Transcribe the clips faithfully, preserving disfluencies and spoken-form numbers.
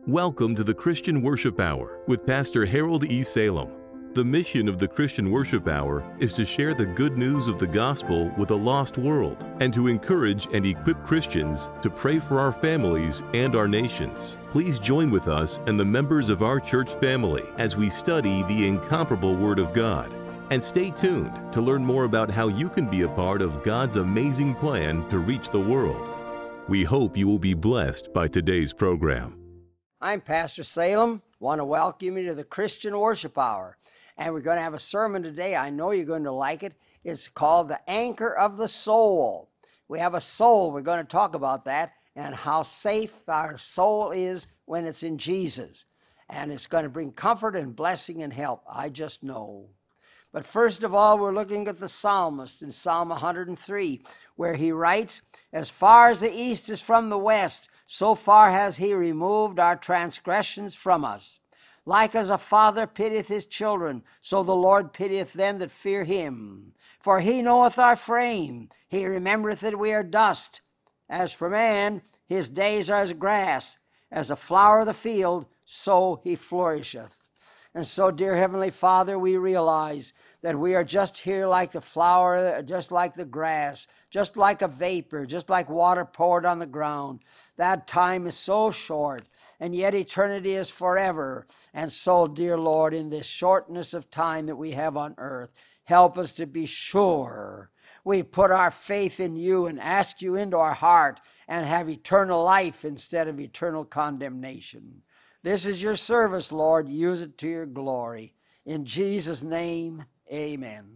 Welcome to the Christian Worship Hour with Pastor Harold E. Salem. The mission of the Christian Worship Hour is to share the good news of the gospel with a lost world and to encourage and equip Christians to pray for our families and our nations. Please join with us and the members of our church family as we study the incomparable Word of God. And stay tuned to learn more about how you can be a part of God's amazing plan to reach the world. We hope you will be blessed by today's program. I'm Pastor Salem. Want to welcome you to the Christian Worship Hour. And we're going to have a sermon today. I know you're going to like it. It's called The Anchor of the Soul. We have a soul. We're going to talk about that and how safe our soul is when it's in Jesus. And it's going to bring comfort and blessing and help. I just know. But first of all, we're looking at the psalmist in Psalm one hundred three, where he writes, "As far as the east is from the west, so far has he removed our transgressions from us. Like as a father pitieth his children, so the Lord pitieth them that fear him. For he knoweth our frame, he remembereth that we are dust. As for man, his days are as grass, as a flower of the field, so he flourisheth." And so, dear Heavenly Father, we realize that we are just here like the flower, just like the grass, just like a vapor, just like water poured on the ground. That time is so short, and yet eternity is forever. And so, dear Lord, in this shortness of time that we have on earth, help us to be sure we put our faith in you and ask you into our heart and have eternal life instead of eternal condemnation. This is your service, Lord. Use it to your glory. In Jesus' name, amen.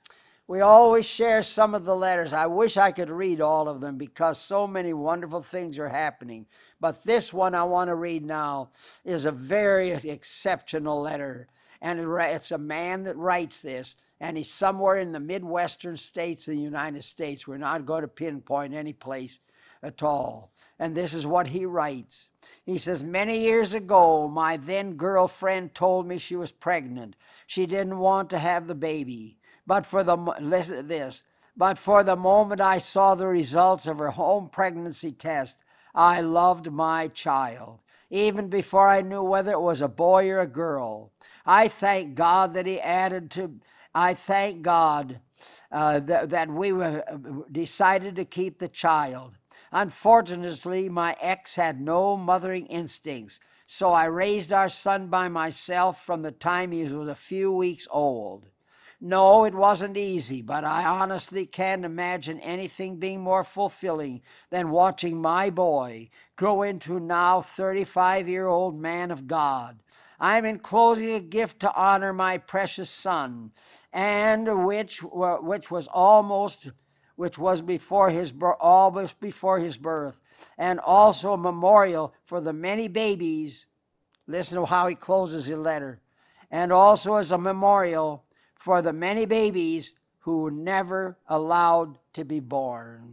We always share some of the letters. I wish I could read all of them because so many wonderful things are happening. But this one I want to read now is a very exceptional letter. And it's a man that writes this, and he's somewhere in the Midwestern states of the United States. We're not going to pinpoint any place at all. And this is what he writes. He says, "Many years ago, my then girlfriend told me she was pregnant. She didn't want to have the baby. But for the, listen to this, but for the moment I saw the results of her home pregnancy test, I loved my child, even before I knew whether it was a boy or a girl. I thank God that he added to, I thank God uh, that, that we were, uh, decided to keep the child. Unfortunately, my ex had no mothering instincts, so I raised our son by myself from the time he was a few weeks old. No, it wasn't easy, but I honestly can't imagine anything being more fulfilling than watching my boy grow into now thirty-five-year-old man of God. I'm enclosing a gift to honor my precious son, and which which was almost which was before his almost before his birth, and also a memorial for the many babies." Listen to how he closes his letter. "And also as a memorial for the many babies who were never allowed to be born."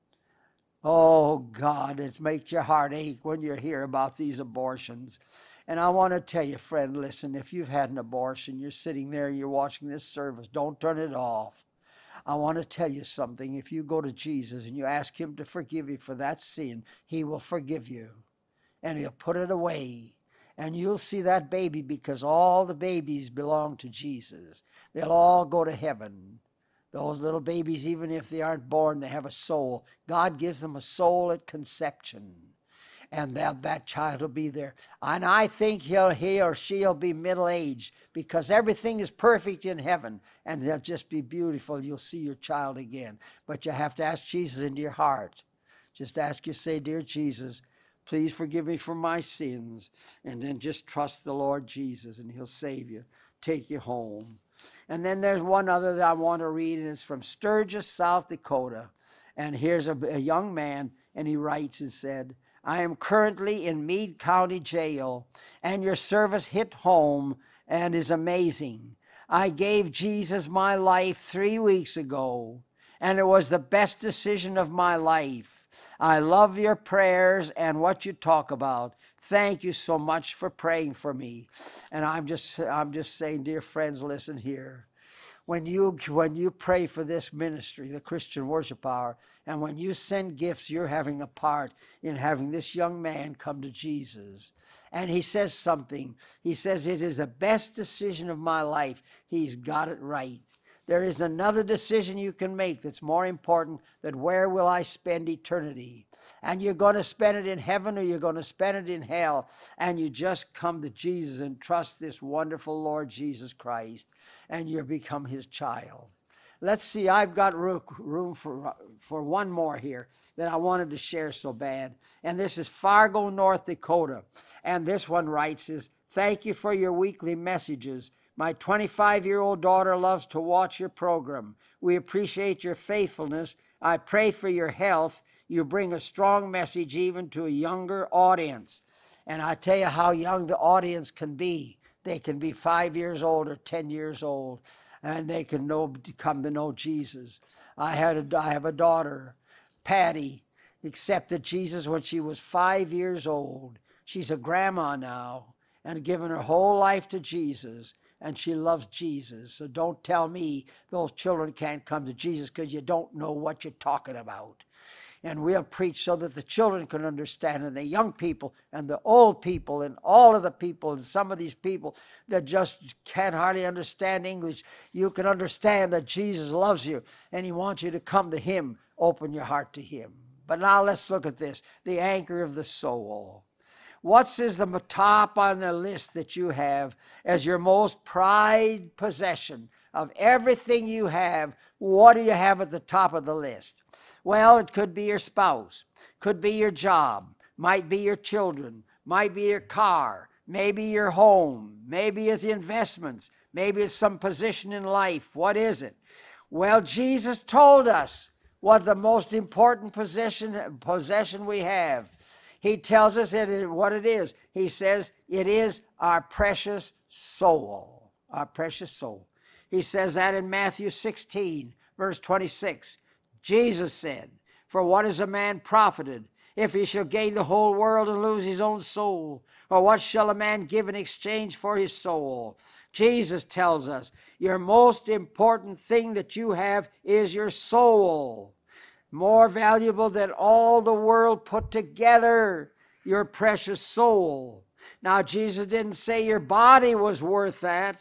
Oh God, it makes your heart ache when you hear about these abortions. And I want to tell you, friend, listen, if you've had an abortion, you're sitting there, you're watching this service, don't turn it off. I want to tell you something. If you go to Jesus and you ask him to forgive you for that sin, he will forgive you. And he'll put it away. And you'll see that baby, because all the babies belong to Jesus. They'll all go to heaven. Those little babies, even if they aren't born, they have a soul. God gives them a soul at conception. And that, that child will be there. And I think he'll, he or she will be middle-aged, because everything is perfect in heaven. And they'll just be beautiful. You'll see your child again. But you have to ask Jesus into your heart. Just ask you, say, "Dear Jesus, please forgive me for my sins." And then just trust the Lord Jesus, and he'll save you, take you home. And then there's one other that I want to read, and it's from Sturgis, South Dakota. And here's a, a young man, and he writes and said, "I am currently in Meade County Jail, and your service hit home and is amazing. I gave Jesus my life three weeks ago, and it was the best decision of my life. I love your prayers and what you talk about. Thank you so much for praying for me." And I'm just, I'm just saying, dear friends, listen here. when you when you pray for this ministry, the Christian Worship Hour, and when you send gifts, you're having a part in having this young man come to Jesus. And he says something. He says, it is the best decision of my life. He's got it right. There is another decision you can make that's more important than where will I spend eternity. And you're going to spend it in heaven or you're going to spend it in hell. And you just come to Jesus and trust this wonderful Lord Jesus Christ, and you become his child. Let's see, I've got room for, for one more here that I wanted to share so bad. And this is Fargo, North Dakota. And this one writes is, thank you for your weekly messages. My twenty-five-year-old daughter loves to watch your program. We appreciate your faithfulness. I pray for your health. You bring a strong message even to a younger audience. And I tell you how young the audience can be. They can be five years old or ten years old, and they can know, come to know Jesus. I had a, I have a daughter, Patty, accepted Jesus when she was five years old. She's a grandma now and given her whole life to Jesus, and she loves Jesus. So don't tell me those children can't come to Jesus because you don't know what you're talking about. And we'll preach so that the children can understand, and the young people and the old people and all of the people and some of these people that just can't hardly understand English. You can understand that Jesus loves you and he wants you to come to him. Open your heart to him. But now let's look at this, the anchor of the soul. What is the top on the list that you have as your most prized possession of everything you have? What do you have at the top of the list? Well, it could be your spouse, could be your job, might be your children, might be your car, maybe your home, maybe it's investments, maybe it's some position in life. What is it? Well, Jesus told us what the most important possession, possession we have. He tells us it, what it is. He says it is our precious soul, our precious soul. He says that in Matthew sixteen, verse twenty-six. Jesus said, for what is a man profited if he shall gain the whole world and lose his own soul? Or what shall a man give in exchange for his soul? Jesus tells us your most important thing that you have is your soul. More valuable than all the world put together, your precious soul. Now, Jesus didn't say your body was worth that,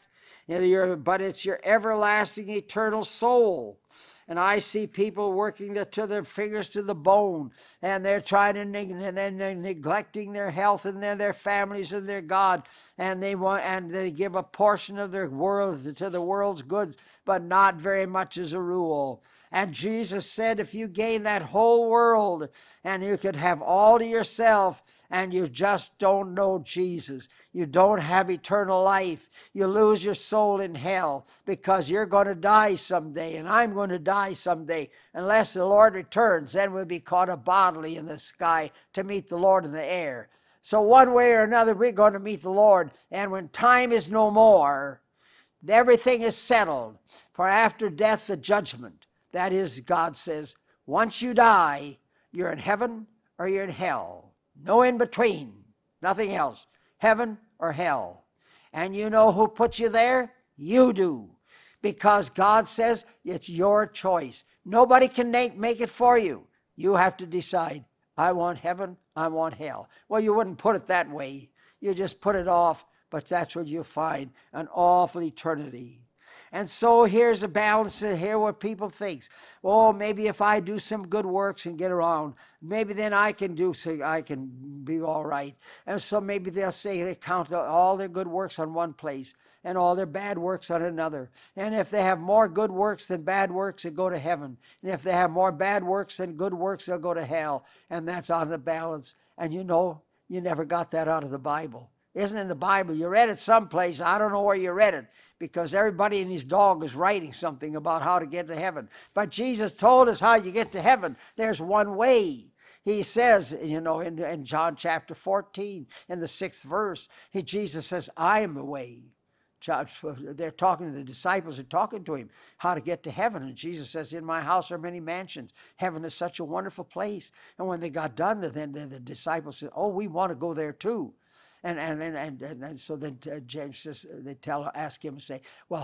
but it's your everlasting, eternal soul. And I see people working to their fingers to the bone, and they're trying to and they're neglecting their health and their, their families and their God, and they want and they give a portion of their world to the world's goods, but not very much as a rule. And Jesus said, if you gain that whole world and you could have all to yourself, and you just don't know Jesus, you don't have eternal life, you lose your soul in hell, because you're going to die someday, and I'm going to die someday, unless the Lord returns. Then we'll be caught up bodily in the sky to meet the Lord in the air. So one way or another, we're going to meet the Lord, and when time is no more, everything is settled. For after death, the judgment. That is, God says, once you die, you're in heaven or you're in hell. No in between, nothing else. Heaven or hell. And you know who puts you there? You do. Because God says it's your choice. Nobody can make, make it for you. You have to decide, I want heaven, I want hell. Well, you wouldn't put it that way. You just put it off, but that's what you'll find, an awful eternity. And so here's a balance here what people think. Oh, maybe if I do some good works and get around, maybe then I can do so I can be all right. And so maybe they'll say they count all their good works on one place and all their bad works on another. And if they have more good works than bad works, they go to heaven. And if they have more bad works than good works, they'll go to hell. And that's on the balance. And you know, you never got that out of the Bible. It isn't in the Bible. You read it someplace. I don't know where you read it, because everybody and his dog is writing something about how to get to heaven. But Jesus told us how you get to heaven. There's one way. He says, you know, in, in John chapter fourteen, in the sixth verse, he, Jesus says, I am the way. They're talking to the disciples, are talking to him how to get to heaven. And Jesus says, in my house are many mansions. Heaven is such a wonderful place. And when they got done, then the, the disciples said, oh, we want to go there too. And and and and, and, and so then uh, James says, they tell ask him and say, well,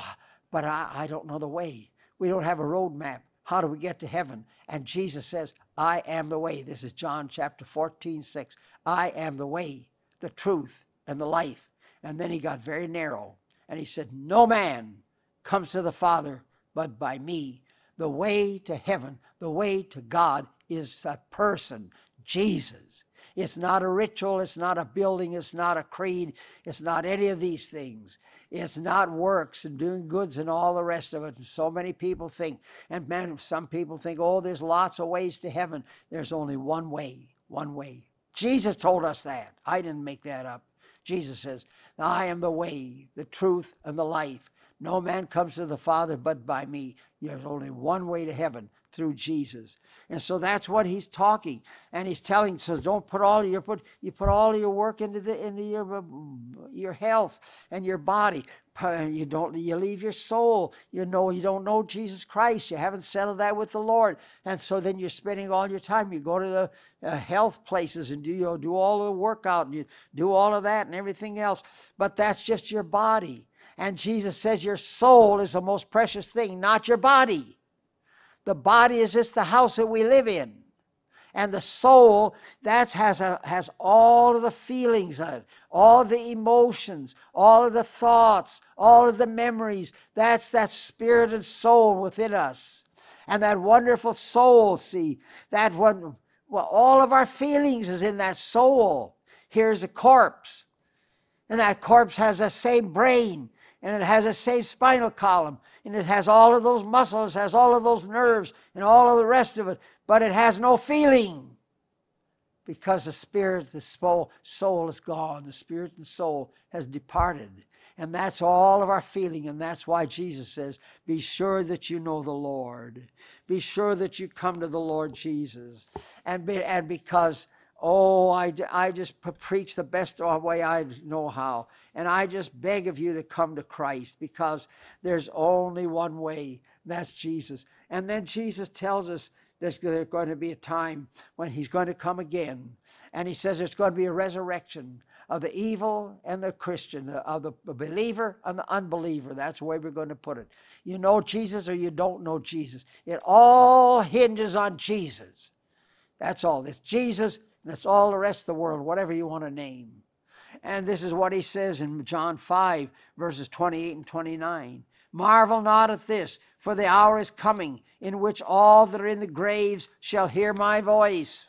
but I, I don't know the way. We don't have a road map. How do we get to heaven? And Jesus says, I am the way. This is John chapter fourteen, six. I am the way, the truth, and the life. And then he got very narrow. And he said, no man comes to the Father but by me. The way to heaven, the way to God is a person, Jesus. It's not a ritual, it's not a building, it's not a creed, it's not any of these things. It's not works and doing goods and all the rest of it. So many people think, and man, some people think, oh, there's lots of ways to heaven. There's only one way, one way. Jesus told us that. I didn't make that up. Jesus says, I am the way, the truth, and the life. No man comes to the Father but by me. There's only one way to heaven, through Jesus. And so that's what he's talking. And he's telling, so don't put all your put you put all your work into the into your your health and your body. You don't you leave your soul. You know you don't know Jesus Christ. You haven't settled that with the Lord. And so then you're spending all your time. You go to the uh, health places and do you know, do all the workout and you do all of that and everything else. But that's just your body. And Jesus says your soul is the most precious thing, not your body. The body is just the house that we live in. And the soul, that has, a, has all of the feelings, all of the emotions, all of the thoughts, all of the memories. That's that spirit and soul within us. And that wonderful soul, see, that one, well, all of our feelings is in that soul. Here's a corpse. And that corpse has the same brain. And it has the same spinal column. And it has all of those muscles, has all of those nerves, and all of the rest of it. But it has no feeling. Because the spirit, the soul, soul is gone. The spirit and soul has departed. And that's all of our feeling. And that's why Jesus says, be sure that you know the Lord. Be sure that you come to the Lord Jesus. And, be, and because... Oh, I, I just preach the best way I know how. And I just beg of you to come to Christ because there's only one way. That's Jesus. And then Jesus tells us there's going to be a time when he's going to come again. And he says there's going to be a resurrection of the evil and the Christian, of the believer and the unbeliever. That's the way we're going to put it. You know Jesus or you don't know Jesus. It all hinges on Jesus. That's all. It's Jesus. And it's all the rest of the world, whatever you want to name. And this is what he says in John five, verses twenty-eight and twenty-nine. Marvel not at this, for the hour is coming in which all that are in the graves shall hear my voice,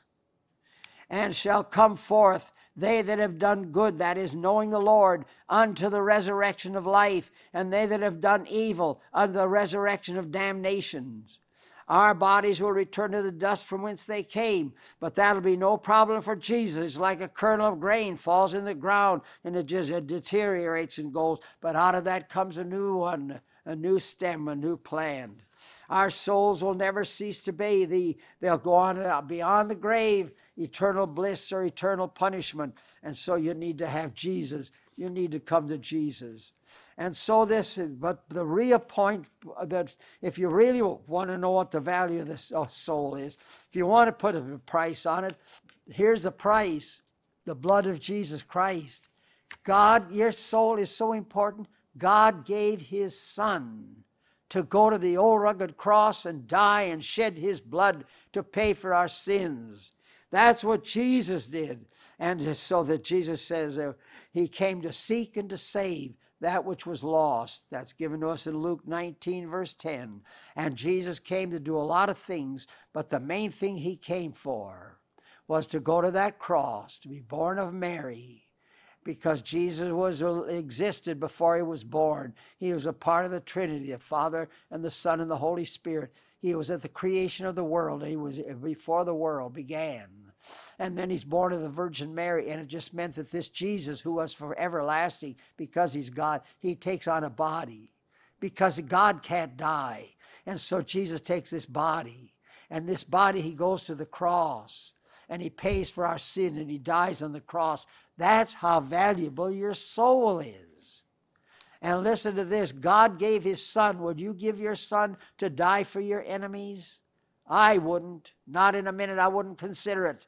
and shall come forth, they that have done good, that is, knowing the Lord, unto the resurrection of life, and they that have done evil, unto the resurrection of damnations. Our bodies will return to the dust from whence they came, but that'll be no problem for Jesus. It's like a kernel of grain falls in the ground and it just it deteriorates and goes, but out of that comes a new one, a new stem, a new plant. Our souls will never cease to be. The, they'll go on beyond the grave, eternal bliss or eternal punishment. And so you need to have Jesus. You need to come to Jesus. And so this, but the real point that if you really want to know what the value of this soul is, if you want to put a price on it, here's the price, the blood of Jesus Christ. God, your soul is so important. God gave his Son to go to the old rugged cross and die and shed his blood to pay for our sins. That's what Jesus did. And so that Jesus says uh, he came to seek and to save that which was lost. That's given to us in Luke nineteen, verse ten. And Jesus came to do a lot of things, but the main thing he came for was to go to that cross, to be born of Mary, because Jesus was existed before he was born. He was a part of the Trinity, the Father and the Son and the Holy Spirit. He was at the creation of the world. He was before the world began. And then he's born of the Virgin Mary, and it just meant that this Jesus, who was for everlasting, because he's God, he takes on a body, because God can't die. And so Jesus takes this body, and this body he goes to the cross, and he pays for our sin, and he dies on the cross. That's how valuable your soul is. And listen to this, God gave his Son. Would you give your Son to die for your enemies? I wouldn't. Not in a minute. I wouldn't consider it.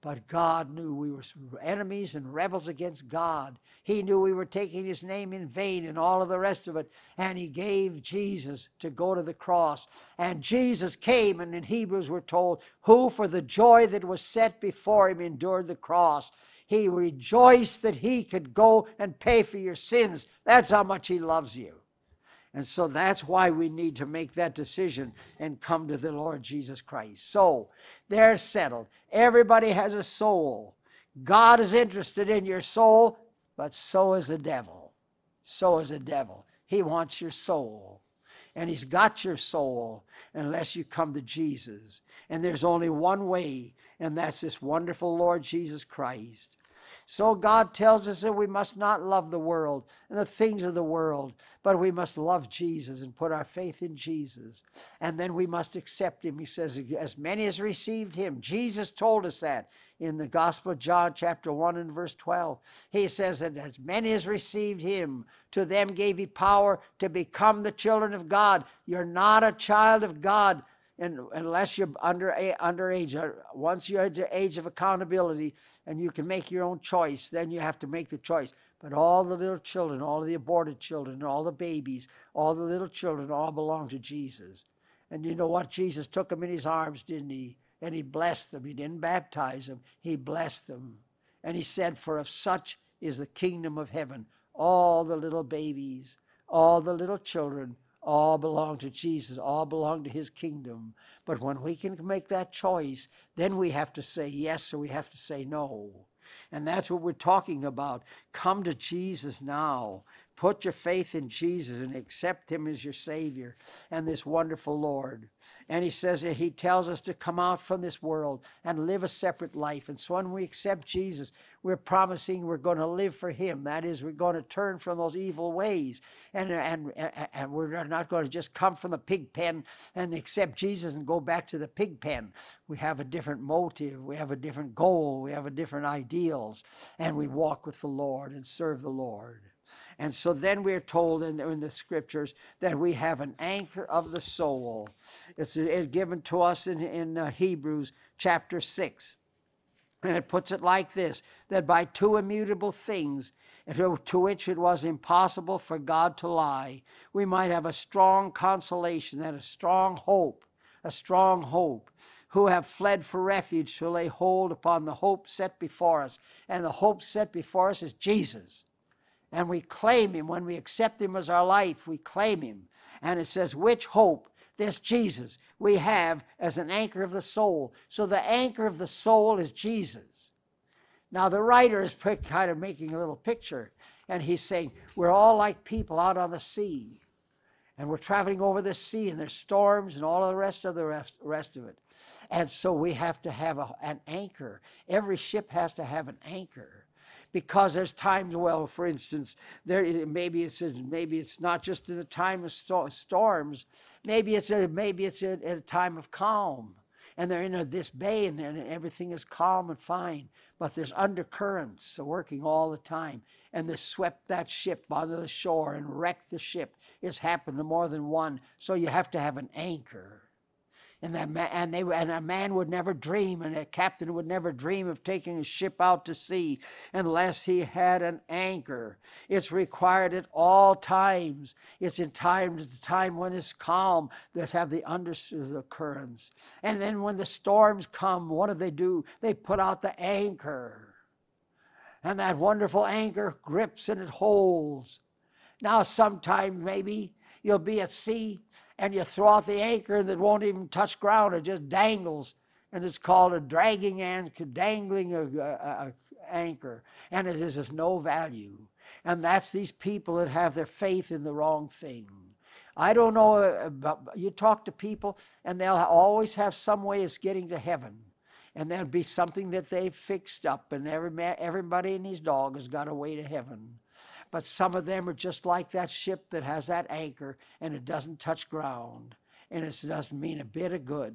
But God knew we were enemies and rebels against God. He knew we were taking his name in vain and all of the rest of it. And he gave Jesus to go to the cross. And Jesus came, and in Hebrews we're told, who for the joy that was set before him endured the cross. He rejoiced that he could go and pay for your sins. That's how much he loves you. And so that's why we need to make that decision and come to the Lord Jesus Christ. So they're settled. Everybody has a soul. God is interested in your soul, but so is the devil. So is the devil. He wants your soul. And he's got your soul unless you come to Jesus. And there's only one way, and that's this wonderful Lord Jesus Christ. So God tells us that we must not love the world and the things of the world, but we must love Jesus and put our faith in Jesus. And then we must accept him. He says, as many as received him. Jesus told us that in the Gospel of John chapter one and verse twelve. He says that as many as received him, to them gave he power to become the children of God. You're not a child of God And unless you're under underage. Once you're at the age of accountability and you can make your own choice, then you have to make the choice. But all the little children, all the aborted children, all the babies, all the little children all belong to Jesus. And you know what? Jesus took them in his arms, didn't he? And he blessed them. He didn't baptize them. He blessed them. And he said, for of such is the kingdom of heaven. All the little babies, all the little children, all belong to Jesus, all belong to his kingdom. But when we can make that choice, then we have to say yes or we have to say no. And that's what we're talking about. Come to Jesus now. Put your faith in Jesus and accept him as your Savior and this wonderful Lord. And he says that he tells us to come out from this world and live a separate life. And so when we accept Jesus, we're promising we're going to live for him. That is, we're going to turn from those evil ways. And, and, and we're not going to just come from the pig pen and accept Jesus and go back to the pig pen. We have a different motive. We have a different goal. We have a different ideals. And we walk with the Lord and serve the Lord. And so then we're told in the, in the scriptures that we have an anchor of the soul. It's, it's given to us in, in uh, Hebrews chapter six. And it puts it like this, that by two immutable things, to, to which it was impossible for God to lie, we might have a strong consolation and a strong hope, a strong hope, who have fled for refuge to lay hold upon the hope set before us. And the hope set before us is Jesus. And we claim him. When we accept him as our life, we claim him. And it says, which hope, this Jesus, we have as an anchor of the soul. So the anchor of the soul is Jesus. Now the writer is kind of making a little picture. And he's saying, we're all like people out on the sea. And we're traveling over the sea, and there's storms and all of the rest of the rest, rest of it. And so we have to have a, an anchor. Every ship has to have an anchor. Because there's times, well, for instance, there maybe it's a, maybe it's not just in a time of sto- storms. Maybe it's a maybe it's a, a time of calm, and they're in a, this bay, and, and everything is calm and fine. But there's undercurrents working all the time, and they swept that ship onto the shore and wrecked the ship. It's happened to more than one. So you have to have an anchor. And that man, and they and a man would never dream, and a captain would never dream of taking a ship out to sea unless he had an anchor. It's required at all times. It's in time at the time when it's calm that have the undercurrents. And then when the storms come, what do they do? They put out the anchor. And that wonderful anchor grips and it holds. Now sometime maybe you'll be at sea, and you throw out the anchor and it won't even touch ground. It just dangles. And it's called a dragging anchor, dangling a, a, a anchor. And it is of no value. And that's these people that have their faith in the wrong thing. I don't know, about, you talk to people and they'll always have some way of getting to heaven. And there'll be something that they've fixed up, and every man, everybody and his dog has got a way to heaven. But some of them are just like that ship that has that anchor, and it doesn't touch ground, and it doesn't mean a bit of good.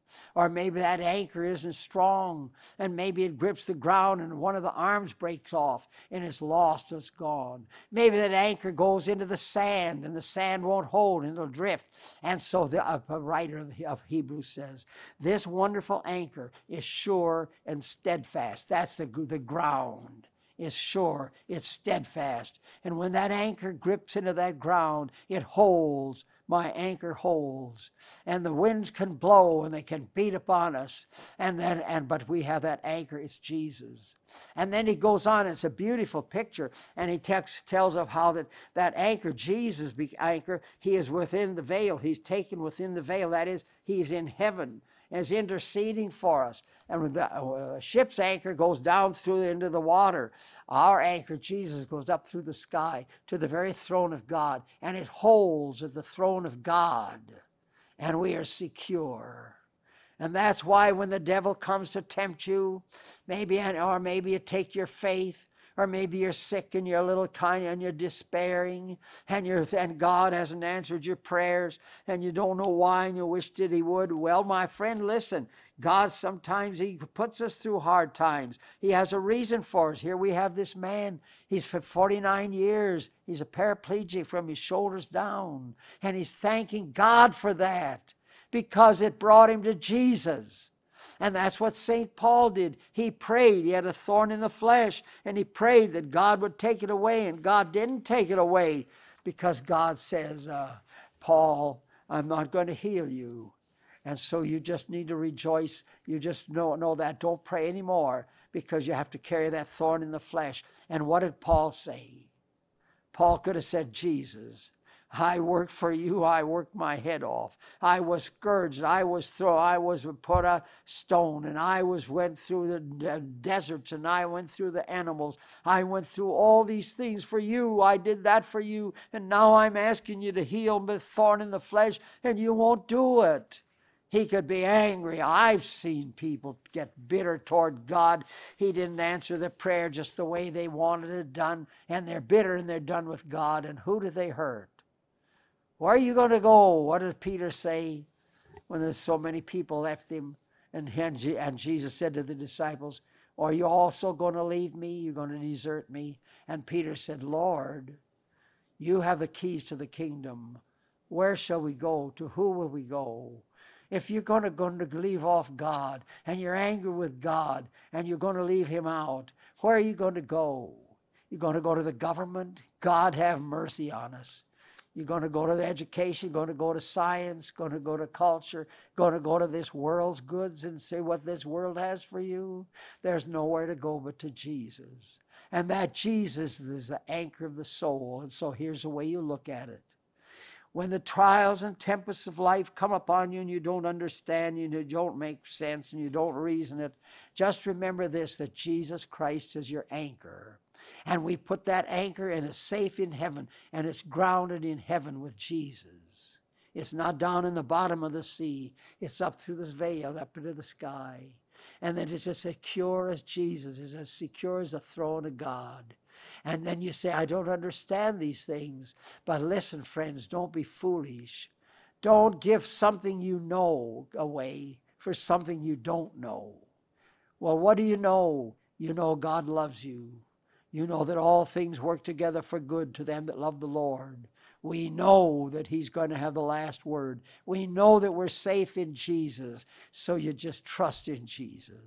Or maybe that anchor isn't strong, and maybe it grips the ground and one of the arms breaks off and it's lost, it's gone. Maybe that anchor goes into the sand and the sand won't hold and it'll drift. And so the uh, writer of, of Hebrews says, this wonderful anchor is sure and steadfast. That's the, the ground. Is sure, it's steadfast. And when that anchor grips into that ground, it holds. My anchor holds. And the winds can blow and they can beat upon us. And then, and but we have that anchor, it's Jesus. And then he goes on, it's a beautiful picture, and he tex, tells of how that, that anchor, Jesus' anchor, he is within the veil. He's taken within the veil. That is, he's in heaven, is interceding for us. And when the uh, ship's anchor goes down through into the water, our anchor, Jesus, goes up through the sky to the very throne of God, and it holds at the throne of God, and we are secure. And that's why when the devil comes to tempt you, maybe, or maybe you take your faith, or maybe you're sick and you're a little kind and you're despairing, and you're and God hasn't answered your prayers, and you don't know why, and you wish that he would. Well, my friend, listen. God sometimes he puts us through hard times. He has a reason for us. Here we have this man. He's for forty-nine years. He's a paraplegic from his shoulders down, and he's thanking God for that because it brought him to Jesus. And that's what Saint Paul did. He prayed. He had a thorn in the flesh, and he prayed that God would take it away, and God didn't take it away because God says, uh, Paul, I'm not going to heal you. And so you just need to rejoice. You just know, know that. Don't pray anymore because you have to carry that thorn in the flesh. And what did Paul say? Paul could have said, Jesus, I worked for you. I worked my head off. I was scourged. I was thrown. I was put a stone, and I was went through the deserts, and I went through the animals. I went through all these things for you. I did that for you, and now I'm asking you to heal the thorn in the flesh, and you won't do it. He could be angry. I've seen people get bitter toward God. He didn't answer the prayer just the way they wanted it done, and they're bitter and they're done with God. And who do they hurt? Where are you going to go? What did Peter say when there's so many people left him? And, and Jesus said to the disciples, are you also going to leave me? You're going to desert me? And Peter said, Lord, you have the keys to the kingdom. Where shall we go? To who will we go? If you're going to, going to leave off God, and you're angry with God, and you're going to leave him out, where are you going to go? You're going to go to the government? God have mercy on us. You're going to go to the education, going to go to science, going to go to culture, going to go to this world's goods and see what this world has for you. There's nowhere to go but to Jesus. And that Jesus is the anchor of the soul. And so here's the way you look at it. When the trials and tempests of life come upon you and you don't understand, you don't make sense, and you don't reason it, just remember this, that Jesus Christ is your anchor. And we put that anchor and it's safe in heaven, and it's grounded in heaven with Jesus. It's not down in the bottom of the sea. It's up through this veil, up into the sky. And then it's as secure as Jesus, it's as secure as the throne of God. And then you say, I don't understand these things. But listen, friends, don't be foolish. Don't give something you know away for something you don't know. Well, what do you know? You know God loves you. You know that all things work together for good to them that love the Lord. We know that he's going to have the last word. We know that we're safe in Jesus. So you just trust in Jesus.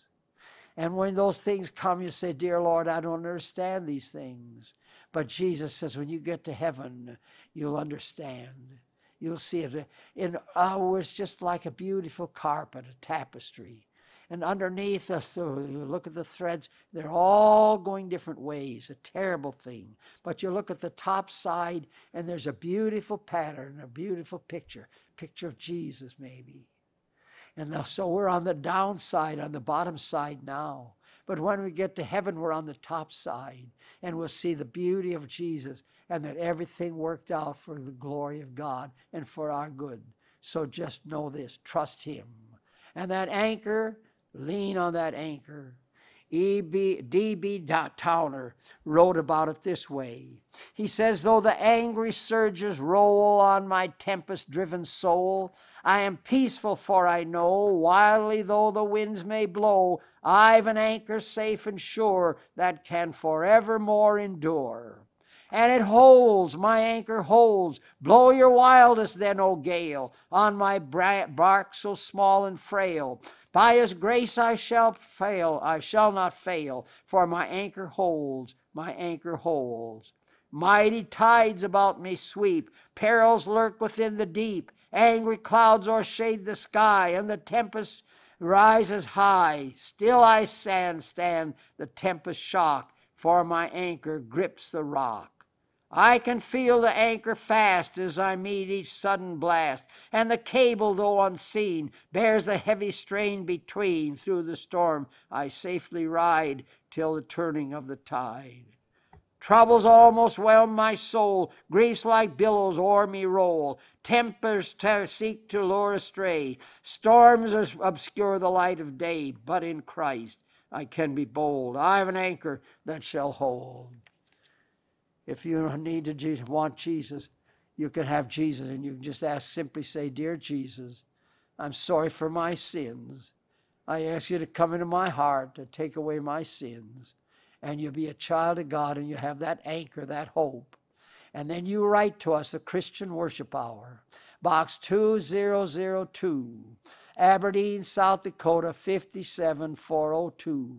And when those things come, you say, dear Lord, I don't understand these things. But Jesus says, when you get to heaven, you'll understand. You'll see it. In, oh, it's just like a beautiful carpet, a tapestry. And underneath, you look at the threads, they're all going different ways, a terrible thing. But you look at the top side, and there's a beautiful pattern, a beautiful picture, picture of Jesus maybe. And so we're on the downside, on the bottom side now. But when we get to heaven, we're on the top side. And we'll see the beauty of Jesus, and that everything worked out for the glory of God and for our good. So just know this, trust him. And that anchor, lean on that anchor. E B D B Towner wrote about it this way. He says, though the angry surges roll on my tempest-driven soul, I am peaceful, for I know, wildly though the winds may blow, I've an anchor safe and sure that can forevermore endure. And it holds, my anchor holds. Blow your wildest then, O gale, on my bark so small and frail. By His grace I shall fail, I shall not fail, for my anchor holds, my anchor holds. Mighty tides about me sweep, perils lurk within the deep, angry clouds o'ershade the sky, and the tempest rises high. Still I stand, stand the tempest shock, for my anchor grips the rock. I can feel the anchor fast as I meet each sudden blast, and the cable, though unseen, bears the heavy strain between. Through the storm I safely ride till the turning of the tide. Troubles almost whelm my soul, griefs like billows o'er me roll, tempers seek to lure astray, storms obscure the light of day, but in Christ I can be bold. I have an anchor that shall hold. If you need to want Jesus, you can have Jesus, and you can just ask, simply say, Dear Jesus, I'm sorry for my sins. I ask you to come into my heart to take away my sins. And you'll be a child of God, and you have that anchor, that hope. And then you write to us, the Christian Worship Hour, Box two thousand two, Aberdeen, South Dakota, five seven four oh two.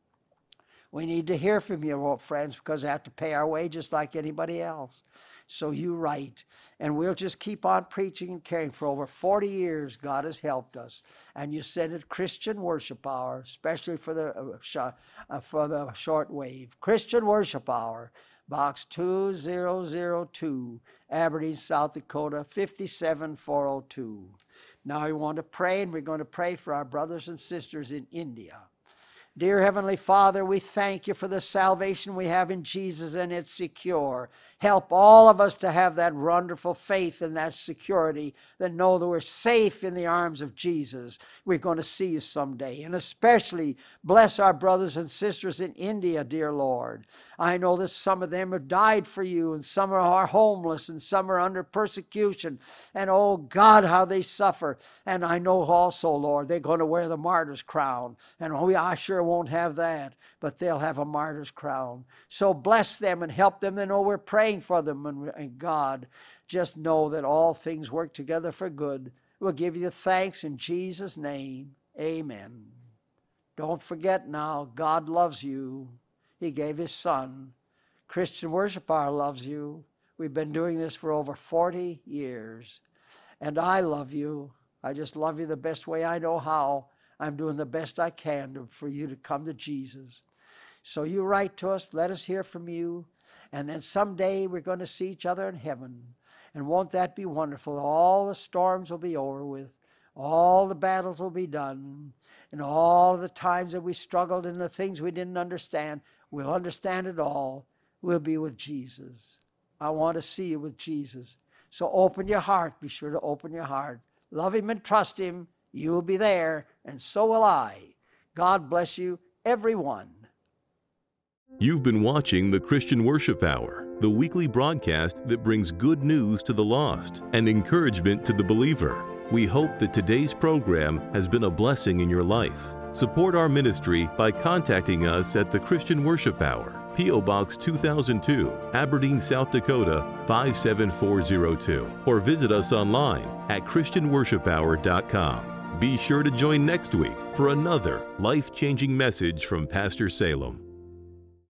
We need to hear from you, friends, because I have to pay our way just like anybody else. So you write, and we'll just keep on preaching and caring. For over forty years, God has helped us. And you send it Christian Worship Hour, especially for the uh, sh- uh, for the short wave. Christian Worship Hour, Box two thousand two, Aberdeen, South Dakota, five seven four oh two. Now we want to pray, and we're going to pray for our brothers and sisters in India. Dear Heavenly Father, we thank you for the salvation we have in Jesus, and it's secure. Help all of us to have that wonderful faith and that security, that know that we're safe in the arms of Jesus. We're going to see you someday. And especially bless our brothers and sisters in India, dear Lord. I know that some of them have died for you, and some are homeless, and some are under persecution. And oh God, how they suffer. And I know also, Lord, they're going to wear the martyr's crown. And we, I sure won't have that, but they'll have a martyr's crown. So bless them and help them to know we're praying for them. And, and God, just know that all things work together for good. We'll give you thanks in Jesus' name. Amen. Don't forget now, God loves you. He gave His Son. Christian Worship Hour loves you. We've been doing this for over forty years. And I love you. I just love you the best way I know how. I'm doing the best I can to, for you to come to Jesus. So you write to us, let us hear from you, and then someday we're going to see each other in heaven. And won't that be wonderful? All the storms will be over with. All the battles will be done. And all the times that we struggled and the things we didn't understand, we'll understand it all. We'll be with Jesus. I want to see you with Jesus. So open your heart. Be sure to open your heart. Love Him and trust Him. You will be there, and so will I. God bless you, everyone. You've been watching the Christian Worship Hour, the weekly broadcast that brings good news to the lost and encouragement to the believer. We hope that today's program has been a blessing in your life. Support our ministry by contacting us at the Christian Worship Hour, P O. Box two thousand two, Aberdeen, South Dakota, five seven four oh two, or visit us online at christian worship hour dot com. Be sure to join next week for another life-changing message from Pastor Salem.